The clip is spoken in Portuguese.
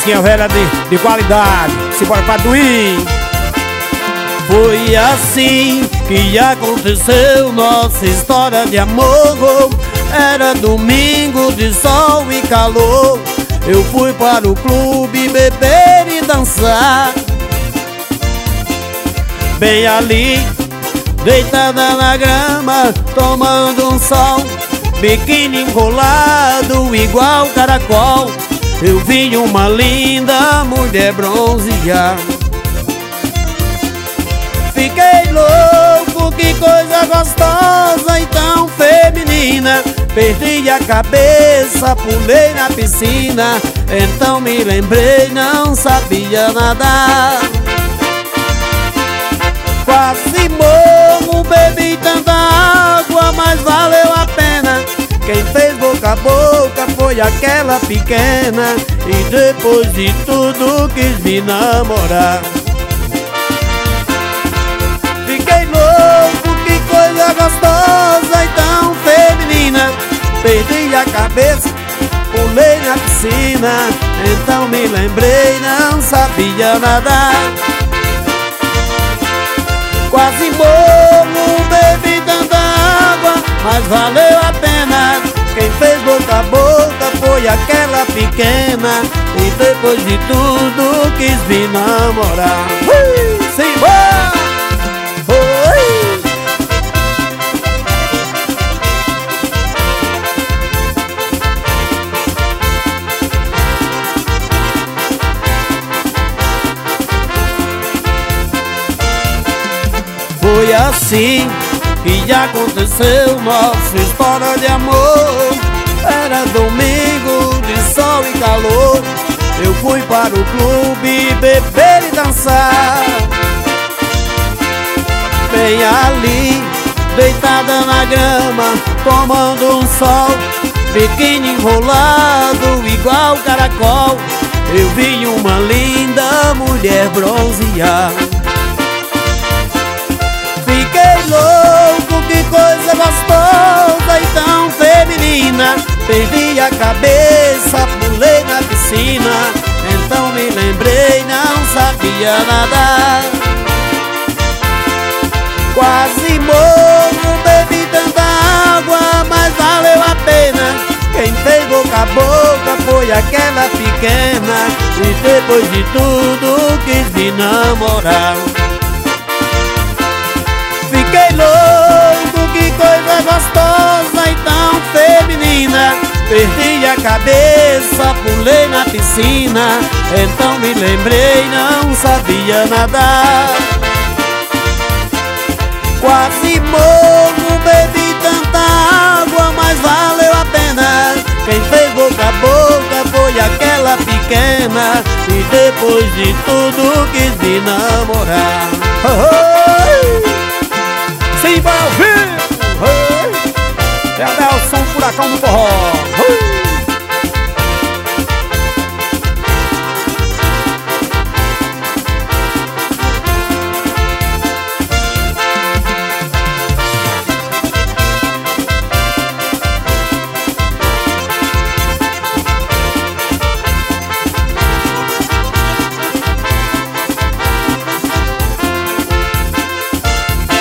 musiquinha velha de qualidade. Simbora pra doir. Foi assim que aconteceu nossa história de amor. Era domingo de sol e calor. Eu fui para o clube beber e dançar. Bem ali, deitada na grama, tomando um sol, biquíni enrolado igual caracol. Eu vi uma linda mulher bronzear. Fiquei louco, que coisa gostosa e tão feminina. Perdi a cabeça, pulei na piscina. Então me lembrei, não sabia nadar. Quase morro, bebi tanta água, mas valeu a pena. Quem fez boca a boca foi aquela pequena. E depois de tudo quis me namorar. Fiquei louco, que coisa gostosa e tão feminina. Perdi a cabeça, pulei na piscina. Então me lembrei, não sabia nadar. Quase morro, bebi tanta água, mas valeu a pena. Quem fez boca a boca foi aquela pequena. E depois de tudo quis me namorar. Simbora! Foi assim que aconteceu nossa história de amor. Era domingo de sol e calor. Eu fui para o clube beber e dançar. Bem ali, deitada na grama, tomando um sol, biquíni enrolado igual caracol. Eu vi uma linda mulher bronzear. Fiquei louco, que coisa gostosa e tão feminina. Perdi a cabeça, pulei na piscina. Então me lembrei, não sabia nadar. Quase morro, bebi tanta água, mas valeu a pena. Quem fez boca a boca foi aquela pequena. E depois de tudo quis me namorar. Fiquei louco, que coisa gostosa e tão feminina. Perdi a cabeça, pulei na piscina. Então me lembrei, não sabia nadar. Quase morro, bebi tanta água, mas valeu a pena. Quem fez boca a boca foi aquela pequena. E depois de tudo quis me namorar. Simbora ouvir! É Adelson, furacão do forró.